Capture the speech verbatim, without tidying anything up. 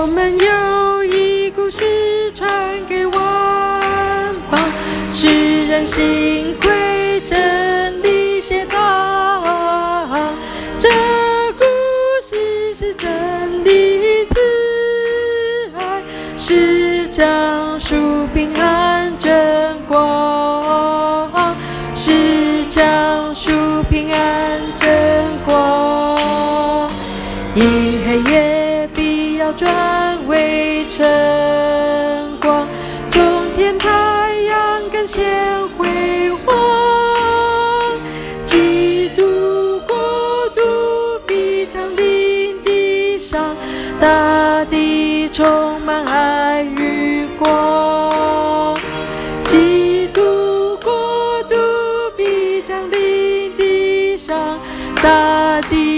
我们有一故事传给万邦，使人心归真理协堂。这故事是真理慈爱，是讲述平安真光，是讲述平安真光。一黑夜必要转为晨光，中天太阳更显辉煌。基督国度必降临地上，大地充满爱与光。基督国度必降临地上，大地